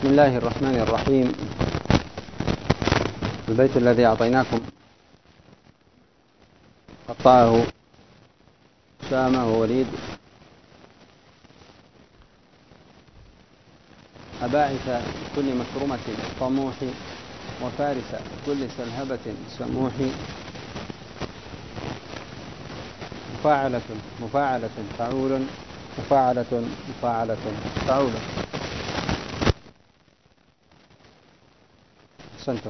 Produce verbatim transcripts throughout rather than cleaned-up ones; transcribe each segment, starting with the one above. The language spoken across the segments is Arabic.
بسم الله الرحمن الرحيم. البيت الذي أعطيناكم قطعه أسامة ووليد: أباعث كل مكرمة طموح، وفارس كل سلهبة سموح، مفاعلة مفاعلة فعول، مفاعلة مفاعلة فعول. أحسنتم.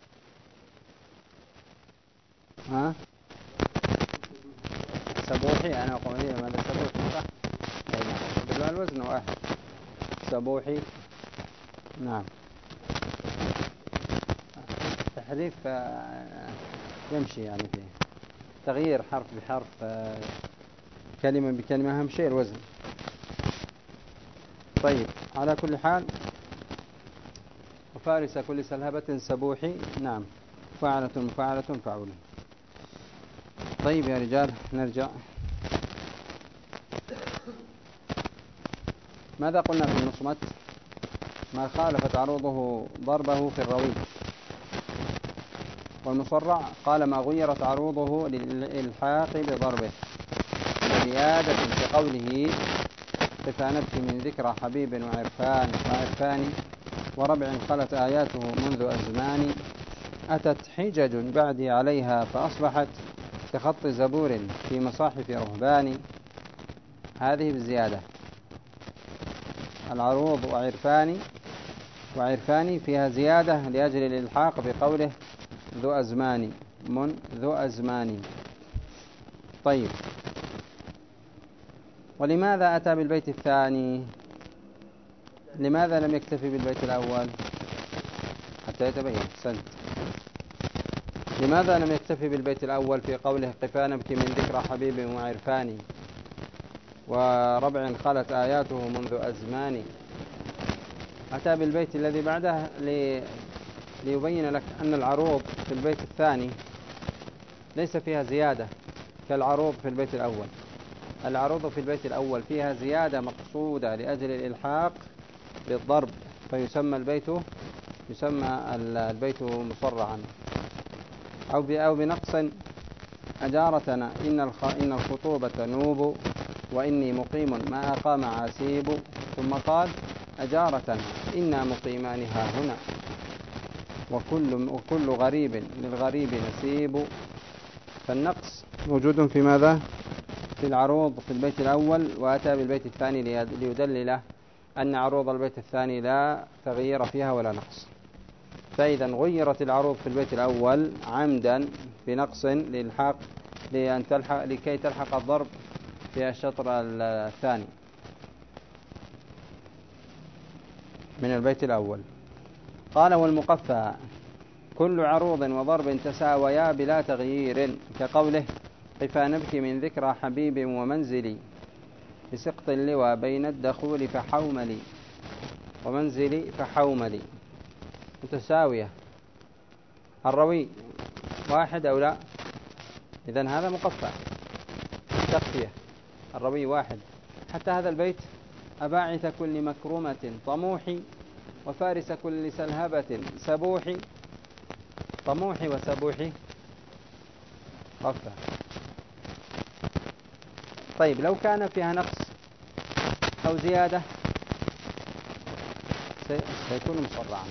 ها سبوحي، أنا أقول لي ماذا سبوحي صح؟ بالله الوزن واحد. سبوحي نعم. تحريف يمشي يعني فيه تغيير حرف بحرف، كلمة بكلمة، أهم شيء الوزن. طيب على كل حال، وفارس كل سلهبة سبوحي، نعم، مفاعلة مفاعلة فعول. طيب يا رجال نرجع. ماذا قلنا في النصمت؟ ما خالفت عروضه ضربه في الروي. والمصرع قال ما غيرت عروضه للإلحاق بضربه، زيادة في قوله قفا نبكي من ذكرى حبيب وعرفان وعرفان وربع خلت آياته منذ أزمان، أتت حجج بعدي عليها فأصبحت كخط زبور في مصاحف رهبان. هذه بالزيادة. العروض وعرفان وعرفان فيها زيادة لأجل الإلحاق بقوله ذو أزمان من ذو أزمان. طيب، ولماذا أتى بالبيت الثاني؟ لماذا لم يكتفي بالبيت الأول حتى يتبين؟ سنت. لماذا لم يكتفي بالبيت الأول في قوله قفا نبكي من ذكرى حبيب وعرفان وربع خلت آياته منذ أزمان؟ أتى بالبيت الذي بعده لي ليبين لك أن العروض في البيت الثاني ليس فيها زيادة كالعروض في البيت الأول. العروض في البيت الأول فيها زيادة مقصودة لأجل الإلحاق بالضرب، فيسمى البيت يسمى البيت مصرعا. أو أو بنقص: أجارتنا إن إن الخطوبة نوب، وإني مقيم ما أقام عسيب. ثم قال أجارتنا إنا مقيمان ها هنا، وكل وكل غريب للغريب نسيب. فالنقص موجود في ماذا؟ في العروض في البيت الأول، وأتى بالبيت الثاني ليدلل أن عروض البيت الثاني لا تغيير فيها ولا نقص. فإذا غيرت العروض في البيت الأول عمدا بنقص للحاق لأن تلحق لكي تلحق الضرب في الشطر الثاني من البيت الأول. قال والمقفى كل عروض وضرب تساويا بلا تغيير، كقوله قفا نبكي من ذكرى حبيب ومنزلي بسقط اللوى بين الدخول فحوملي ومنزلي فحوملي، متساوية. الروي واحد أو لا؟ إذن هذا مقفى تقفية. الروي واحد. حتى هذا البيت أباعث كل مكرمة طموحي، وفارس كل سلهبة سبوحي. طموحي وسبوحي قفى. طيب لو كان فيها نقص أو زيادة سيكون مصرعا.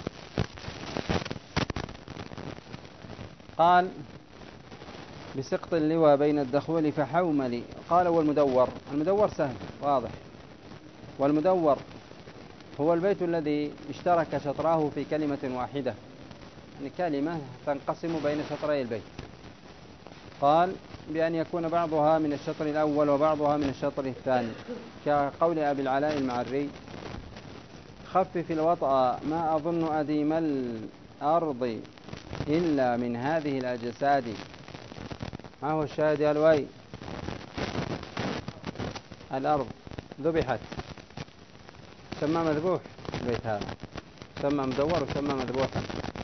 قال بسقط اللوى بين الدخول فحوملي. قال والمدور. المدور سهل واضح. والمدور هو البيت الذي اشترك شطراه في كلمة واحدة، يعني كلمة تنقسم بين شطري البيت. قال بأن يكون بعضها من الشطر الأول وبعضها من الشطر الثاني، كقول أبي العلاء المعري خفف الوطأ ما أظن أديم الأرض إلا من هذه الأجساد. ما هو الشاهد يا لؤي؟ الأرض ذبحت، سمى مذبوح البيت هذا، سمى مدور وسمى مذبوحا.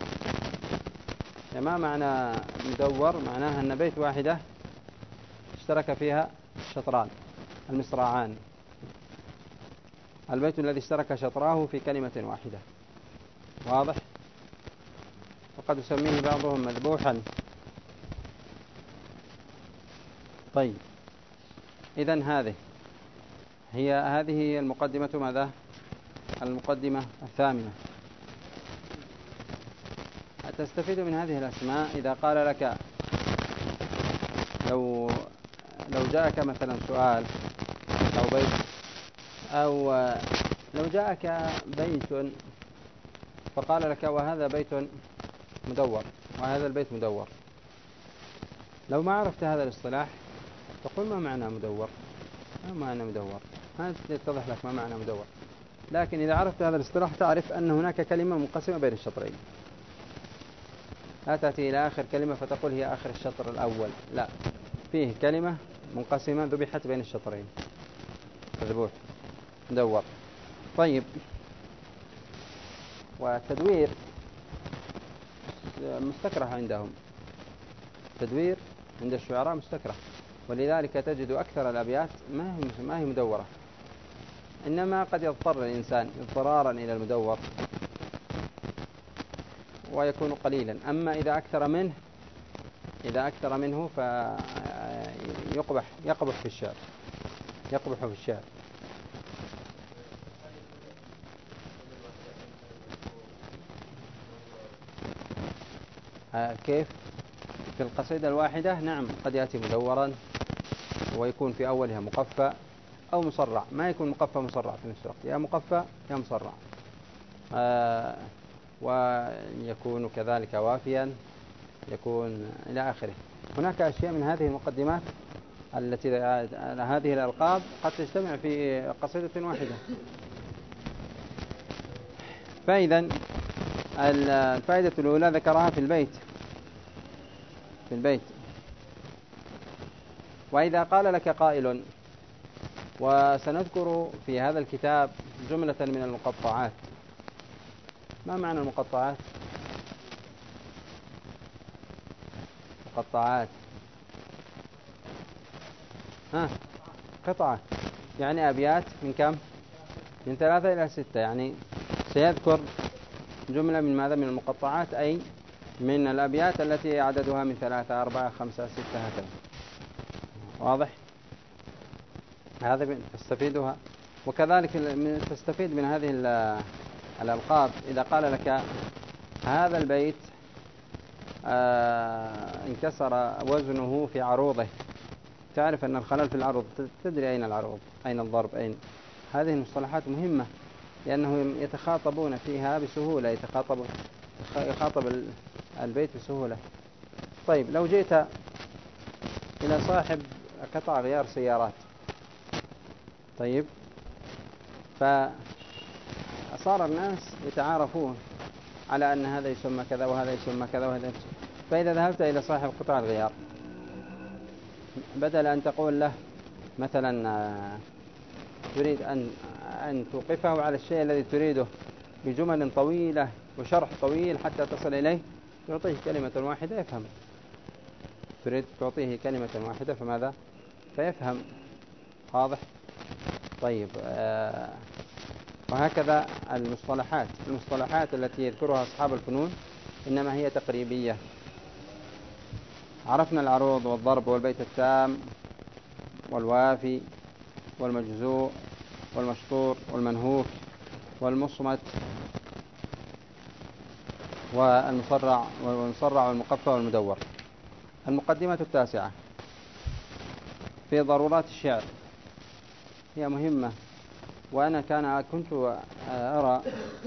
ما معنى مدور؟ معناها أن بيت واحدة اشترك فيها الشطران المصراعان، البيت الذي اشترك شطراه في كلمة واحدة. واضح؟ وقد يسميه بعضهم مذبوحا. طيب، إذن هذه هي هذه المقدمة ماذا؟ المقدمة الثامنة. تستفيد من هذه الأسماء إذا قال لك، لو لو جاءك مثلا سؤال أو بيت، أو لو جاءك بيت فقال لك وهذا بيت مدور وهذا البيت مدور، لو ما عرفت هذا الاصطلاح تقول ما معنى مدور؟ ما معنى مدور؟ هذا يتضح لك ما معنى مدور. لكن إذا عرفت هذا الاصطلاح تعرف أن هناك كلمة منقسمة بين الشطرين، لا تأتي إلى آخر كلمة فتقول هي آخر الشطر الأول، لا، فيه كلمة منقسمة ذبحت بين الشطرين، مذبوح مدور. طيب، والتدوير مستكره عندهم، التدوير عند الشعراء مستكره، ولذلك تجد أكثر الأبيات ما هي ما هي مدورة، إنما قد يضطر الإنسان اضطرارا إلى المدور ويكون قليلا. أما إذا أكثر منه إذا أكثر منه فيقبح يقبح في الشعر يقبح في الشعر. كيف؟ في القصيدة الواحدة نعم قد يأتي مدورا ويكون في أولها مقفى أو مصرع، ما يكون مقفى مصرع في نفس الوقت، يا مقفى يا مصرع، آه ويكون كذلك وافيا، يكون إلى آخره. هناك أشياء من هذه المقدمات التي هذه الألقاب قد تجتمع في قصيدة واحدة. فإذا الفائدة الأولى ذكرها في البيت في البيت وإذا قال لك قائل وسنذكر في هذا الكتاب جملة من المقطعات، ما معنى المقطعات؟ مقطعات ها قطعة، يعني أبيات من كم؟ من ثلاثة إلى ستة، يعني سيذكر جملة من ماذا؟ من المقطعات، أي من الأبيات التي عددها من ثلاثة أربعة خمسة ستة هكذا. واضح؟ هذا تستفيدها. وكذلك تستفيد من هذه الألقاب إذا قال لك هذا البيت آه انكسر وزنه في عروضه، تعرف أن الخلل في العروض، تدري أين العروض، أين الضرب، أين. هذه المصطلحات مهمة لأنه يتخاطبون فيها بسهولة، يتخاطب يخاطب البيت بسهولة. طيب، لو جئت إلى صاحب قطع غيار سيارات، طيب، فصار الناس يتعارفون على أن هذا يسمى كذا وهذا يسمى كذا وهذا يسمى. فإذا ذهبت إلى صاحب قطع الغيار، بدل أن تقول له مثلا تريد أن أن توقفه على الشيء الذي تريده بجمل طويلة وشرح طويل حتى تصل إليه، تعطيه كلمة واحدة يفهم. تريد تعطيه كلمة واحدة فماذا؟ فيفهم. واضح؟ طيب، آه وهكذا المصطلحات المصطلحات التي يذكرها أصحاب الفنون إنما هي تقريبية. عرفنا العروض والضرب والبيت التام والوافي والمجزوء والمشطور والمنهوك والمصمت والمصرع والمصرع والمقفى والمدور. المقدمة التاسعة في ضرورات الشعر، هي مهمة، وأنا كان كنت أرى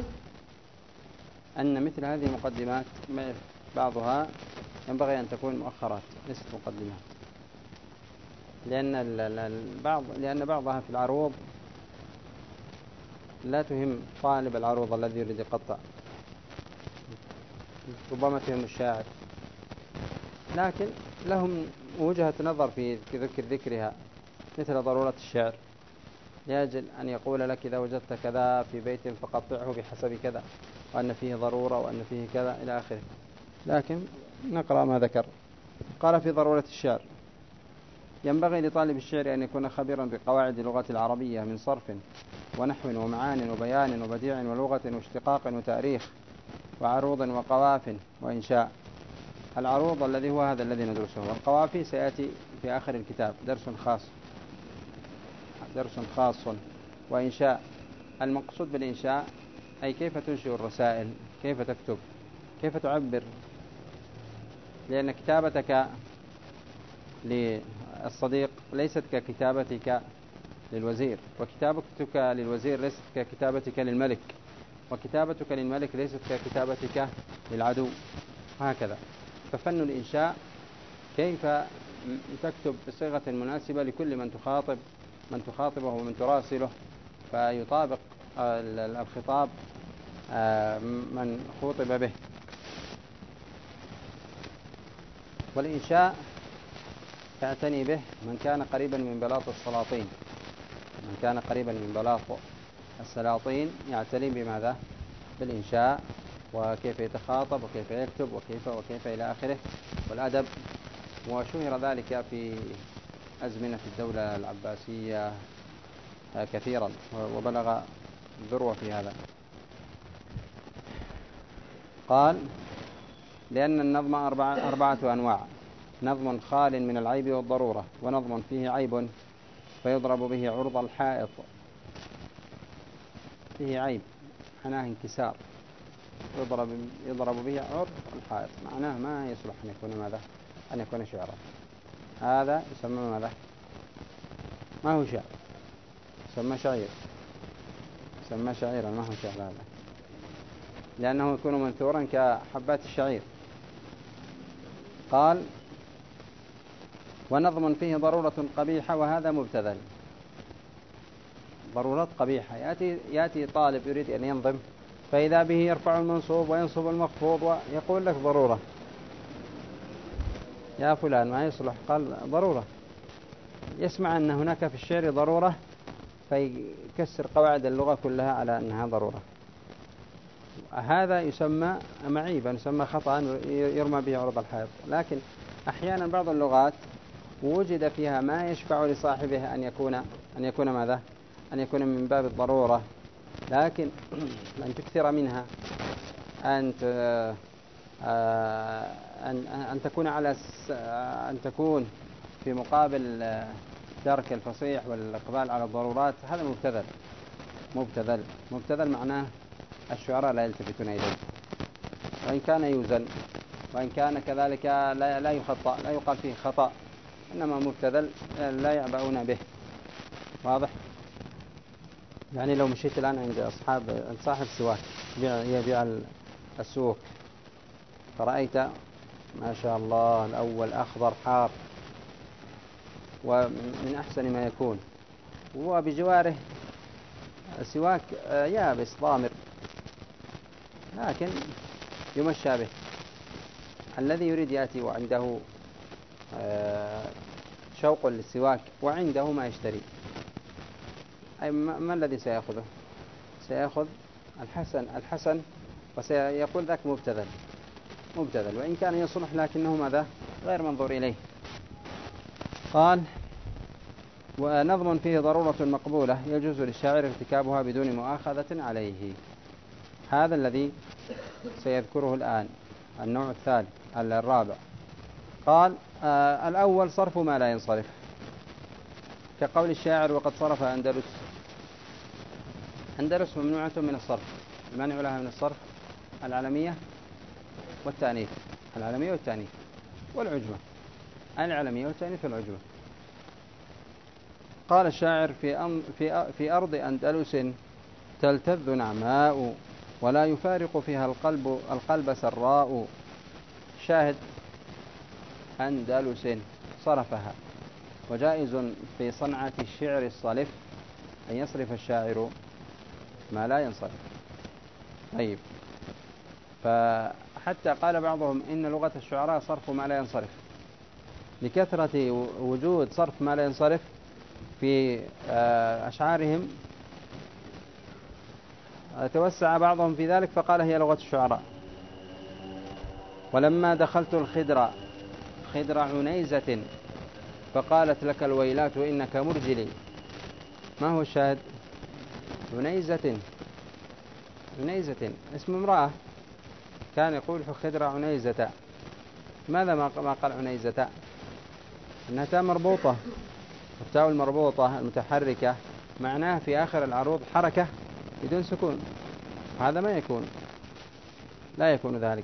أن مثل هذه المقدمات بعضها ينبغي أن تكون مؤخرات ليست مقدمات، لأن البعض لأن بعضها في العروض لا تهم طالب العروض الذي يريد يقطع، ربما تهم الشاعر، لكن لهم وجهة نظر في ذكر ذكرها مثل ضرورة الشعر، لأجل أن يقول لك إذا وجدت كذا في بيت فقطعه بحسب كذا، وأن فيه ضرورة وأن فيه كذا إلى آخره. لكن نقرأ ما ذكر. قال في ضرورة الشعر: ينبغي لطالب الشعر أن يكون خبيرا بقواعد اللغة العربية من صرف ونحو ومعان وبيان وبديع ولغة واشتقاق وتاريخ وعروض وقواف وإنشاء. العروض الذي هو هذا الذي ندرسه، والقوافي سيأتي في آخر الكتاب درس خاص درس خاص. وإنشاء، المقصود بالإنشاء أي كيف تنشئ الرسائل، كيف تكتب، كيف تعبر، لأن كتابتك للصديق ليست ككتابتك للوزير، وكتابتك للوزير ليست ككتابتك للملك، وكتابتك للملك ليست ككتابتك للعدو، هكذا. ففن الإنشاء كيف تكتب بصيغة مناسبة لكل من تخاطب من تخاطبه ومن تراسله، فيطابق الخطاب من خوطب به. والإنشاء تعتني به من كان قريبا من بلاط السلاطين، من كان قريبا من بلاط السلاطين يعتني بماذا؟ بالإنشاء، وكيف يتخاطب وكيف يكتب وكيف وكيف إلى آخره، والأدب. وشهر ذلك في أزمنة الدولة العباسية كثيرا، وبلغ ذروة في هذا. قال: لأن النظم أربعة, أربعة أنواع: نظم خال من العيب والضرورة، ونظم فيه عيب فيضرب به عرض الحائط. فيه عيب معناه انكسار، يضرب, يضرب به عرض الحائط، معناه ما يصلح أن يكون ماذا؟ أن يكون شعرا. هذا يسمى ماذا؟ ما هو شعر، يسمى شعير، يسمى شعيرا، ما هو شعر هذا، لأنه يكون منثورا كحبات الشعير. قال: ونظم فيه ضرورة قبيحة، وهذا مبتذل. ضرورات قبيحة، يأتي, يأتي طالب يريد أن ينظم، فإذا به يرفع المنصوب وينصب المخفوض ويقول لك ضرورة، يا فلان ما يصلح، قال ضرورة. يسمع أن هناك في الشعر ضرورة فيكسر قواعد اللغة كلها على أنها ضرورة. هذا يسمى معيبا، يسمى خطأ، يرمى به عرض الحائط. لكن أحيانا بعض اللغات وجد فيها ما يشفع لصاحبه أن يكون أن يكون ماذا؟ أن يكون من باب الضرورة، لكن أن تكثر منها، أن أن أن تكون على أن تكون في مقابل ترك الفصيح والإقبال على الضرورات، هذا مبتذل. مبتذل مبتذل معناه الشعراء لا يلتفتون إليه، وإن كان يوزن، وإن كان كذلك لا لا يخطأ، لا يقال فيه خطأ، إنما مبتذل لا يعبؤون به. واضح؟ يعني لو مشيت الآن عند أصحاب عند صاحب سواك يبيع السوق، فرأيت ما شاء الله الأول أخضر حار ومن أحسن ما يكون، وبجواره سواك يابس ضامر، لكن يمشى به. الذي يريد يأتي وعنده شوق للسواك وعنده ما يشتري، أي ما الذي سيأخذه؟ سيأخذ الحسن الحسن وسيقول ذاك مبتذل مبتذل، وإن كان يصلح لكنه ماذا؟ غير منظور إليه. قال: ونظم فيه ضرورة مقبولة يجوز للشاعر ارتكابها بدون مؤاخذة عليه. هذا الذي سيذكره الآن النوع الثالث الرابع. قال: آه الأول صرف ما لا ينصرف، كقول الشاعر: وقد صرف أندلس. أندلس ممنوعة من الصرف، المانع لها من الصرف العلمية والتأنيث، العلمية والتأنيث والعجمة، العلمية والتأنيث والعجمة. قال الشاعر: في, أن في, في أرض أندلس تلتذ نعماء، ولا يفارق فيها القلب القلب سراء. شاهد: أندلس صرفها، وجائز في صنعة الشعر الصلف أن يصرف الشاعر ما لا ينصرف. طيب، فحتى قال بعضهم إن لغة الشعراء صرف ما لا ينصرف، لكثرة وجود صرف ما لا ينصرف في أشعارهم. توسع بعضهم في ذلك فقال: هي لغة الشعراء. ولما دخلت الخدر خدر عنيزة فقالت لك الويلات إنك مرجلي. ما هو الشاهد؟ عنيزة عنيزة اسم امرأة، كان يقول خضر عنيزة. ماذا ما قال عنيزة؟ إنها تاء مربوطة، التاء المربوطة المتحركة معناه في آخر العروض حركة بدون سكون، هذا ما يكون، لا يكون ذلك.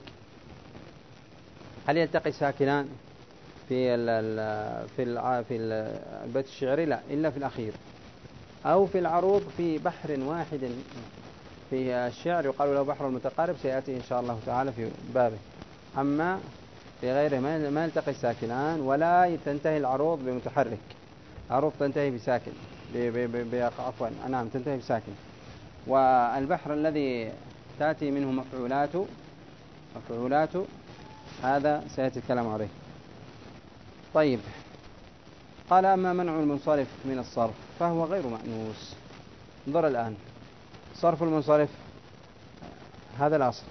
هل يلتقي ساكنان في ال في ال في البيت الشعري؟ لا، إلا في الأخير، أو في العروض في بحر واحد في الشعر يقال له بحر المتقارب، سيأتي إن شاء الله تعالى في بابه. أما في غيره ما يلتقي ساكنان ولا تنتهي العروض بمتحرك، عروض تنتهي بساكن، عفوا نعم تنتهي بساكن. والبحر الذي تأتي منه مفعولات مفعولات هذا سيأتي الكلام عليه. طيب، قال أما منع المنصرف من الصرف فهو غير مأنوس. انظر الآن، صرف المنصرف هذا الأصل،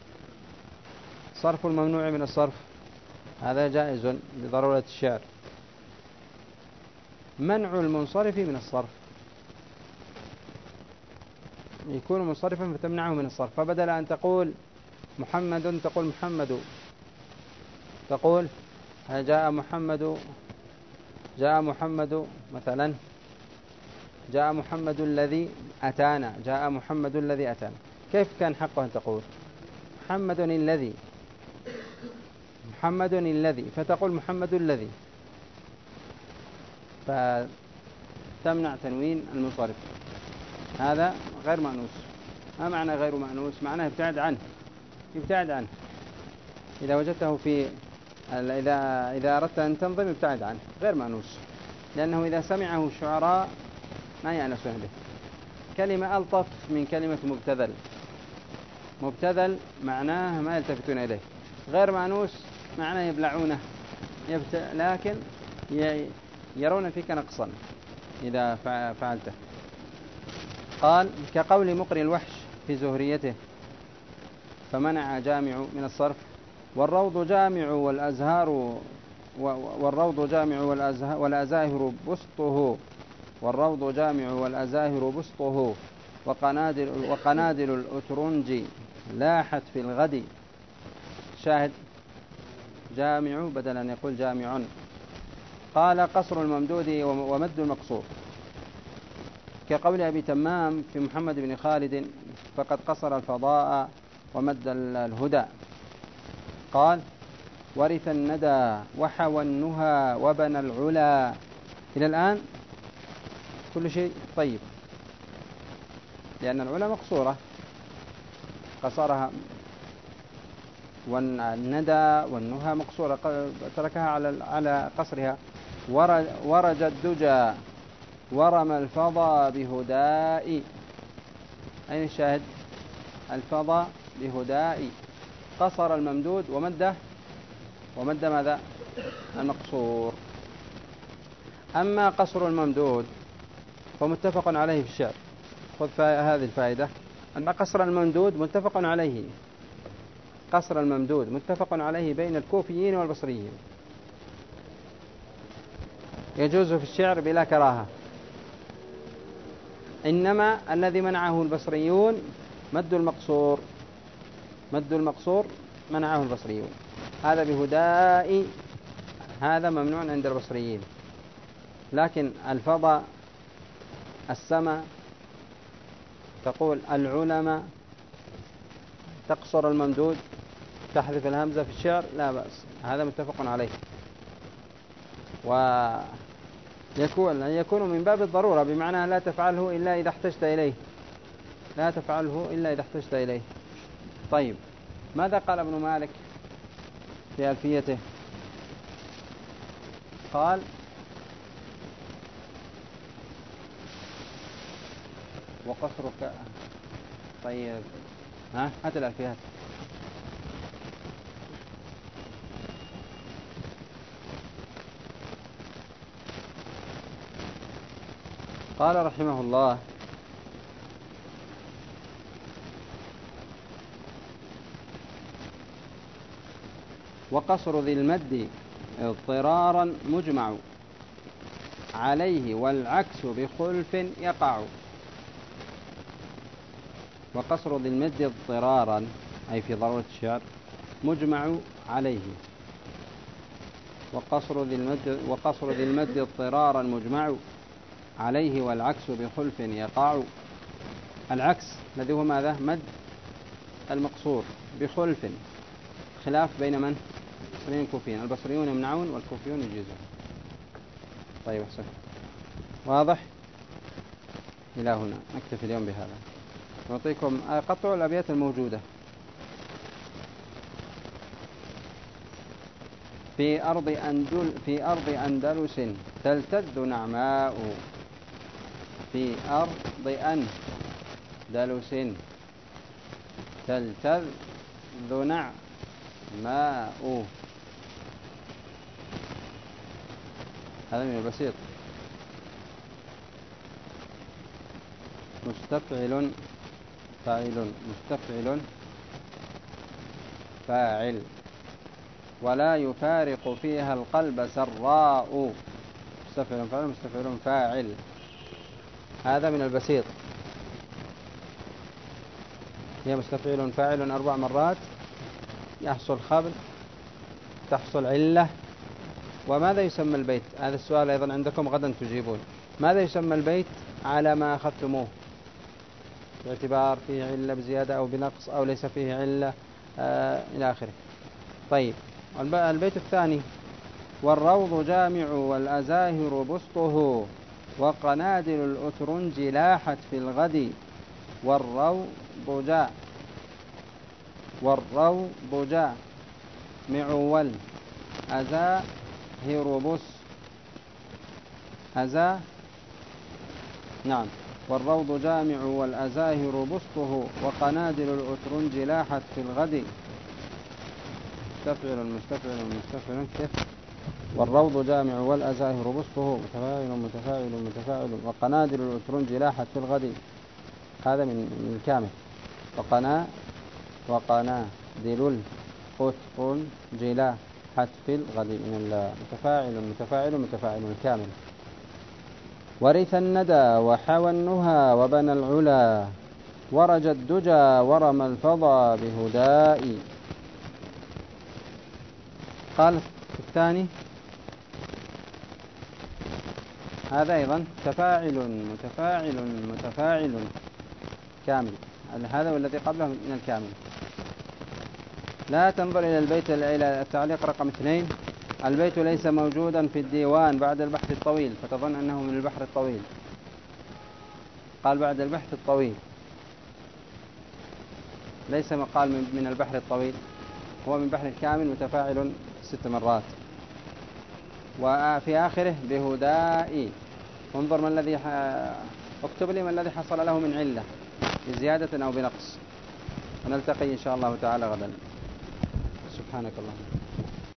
صرف الممنوع من الصرف هذا جائز لضرورة الشعر. منع المنصرف من الصرف يكون منصرفا فتمنعه من الصرف، فبدل أن تقول محمد تقول محمد، تقول جاء محمد، جاء محمد مثلا، جاء محمد الذي أتانا، جاء محمد الذي أتانا. كيف كان حقه أن تقول محمد الذي، محمد الذي، فتقول محمد الذي، فتمنع تنوين المنصرف، هذا غير مأنوس. ما معنى غير مأنوس؟ معناه ابتعد عنه، ابتعد عنه. إذا وجدته في إذا إذا أردت أن تنظم ابتعد عنه، غير مأنوس، لأنه إذا سمعه الشعراء ما يأنسون به. كلمة ألطف من كلمة مبتذل، مبتذل معناه ما يلتفتون إليه، غير مأنوس معناه يبلعونه، يبت... لكن يرون فيك نقصا إذا فعلته. قال كقول مقري الوحش في زهريته فمنع جامع من الصرف، والروض جامع والأزهار والروض جامع والأزاهر بسطه، والروض جامع والأزاهر بسطه، وقنادل, وقنادل الأترنج لاحت في الغد. شاهد جامع بدل أن يقول جامع. قال قصر الممدود ومد المقصور، كقول أبي تمام في محمد بن خالد فقد قصر الفضاء ومد الهدى. قال ورث الندى وحوى النهى وبنى العلا. إلى الآن كل شيء طيب، لأن العلا مقصورة قصرها، والندى والنهى مقصورة تركها على على قصرها. ورج الدجى ورمى الفضى بهداء. أين الشاهد؟ الفضى بهداء، قصر الممدود ومد ومد ماذا؟ المقصور. أما قصر الممدود فمتفق عليه في الشعر. خذ هذه الفائدة، أن قصر الممدود متفق عليه، قصر الممدود متفق عليه بين الكوفيين والبصريين، يجوز في الشعر بلا كراهة. إنما الذي منعه البصريون مد المقصور، مد المقصور منعه البصريون. هذا بهداء هذا ممنوع عند البصريين، لكن الفضاء السماء تقول العلماء تقصر الممدود تحذف الهمزة في الشعر لا بأس، هذا متفق عليه. ويكون يكون من باب الضرورة، بمعنى لا تفعله إلا إذا احتجت إليه، لا تفعله إلا إذا احتجت إليه. طيب، ماذا قال ابن مالك في ألفيته؟ قال وقصرك. طيب ها هات الألفيات. قال رحمه الله وقصر ذي المد اضطرارا مجمع عليه والعكس بخلف يقع. وقصر ذي المد اضطرارا أي في ضرورة الشعر مجمع عليه. وقصر ذي المد وقصر ذي المد اضطرارا مجمع عليه، والعكس بخلف يقع. العكس الذي هو ماذا؟ مد المقصور بخلف، خلاف بين من؟ البصريين والكوفيين. البصريون يمنعون والكوفيون يجيزون. طيب أحسن، واضح؟ إلى هنا نكتفي اليوم بهذا. نعطيكم قطع الأبيات الموجودة. في أرض أندل في أرض أندلس تلتذ نعماء. في أرض أندلس تلتذ نعماء. هذا من البسيط. مستفعل فاعل مستفعل فاعل، ولا يفارق فيها القلب سراء. مستفعل فاعل مستفعل فاعل، هذا من البسيط. هي مستفعل فاعل أربع مرات، يحصل خبر، تحصل علة. وماذا يسمى البيت؟ هذا السؤال أيضا عندكم غدا تجيبون. ماذا يسمى البيت على ما أخذتموه؟ باعتبار فيه علة بزيادة أو بنقص أو ليس فيه علة آه إلى آخره. طيب البيت الثاني: والروض جامع والأزاهر بسطه، وقنادل الأترنج لاحت في الغد. والروض جاء والروض جاء معول أزاهر بس أزا نعم والروض جامع والأزاهر بسطه، وقنادل الأترنج لاحت في الغد. مستفعل مستفعل مستفعل كيف؟ والروض جامع والأزاهر بسطه، متفاعل متفاعل متفاعل، وقنادل الأترنج لاحت في الغد. هذا من الكامل. وقنا وقنادل الأترنج لاحت في الغد من المتفاعل متفاعل متفاعل الكامل. ورث الندى وحوى النهى وبنى العلا، ورج الدجى ورمى الفضى بهداء. قال الثاني هذا أيضا تفاعل متفاعل متفاعل كامل. هذا والذي قبله من الكامل. لا تنظر إلى البيت إلى التعليق رقم اثنين: البيت ليس موجودا في الديوان بعد البحث الطويل، فتظن أنه من البحر الطويل. قال بعد البحث الطويل، ليس مقال من البحر الطويل، هو من بحر الكامل متفاعل ست مرات. وفي آخره بهداء. انظر ما الذي ح... اكتب لي ما الذي حصل له من علة بزيادة أو بنقص. ونلتقي إن شاء الله تعالى غدا. سبحانك اللهم.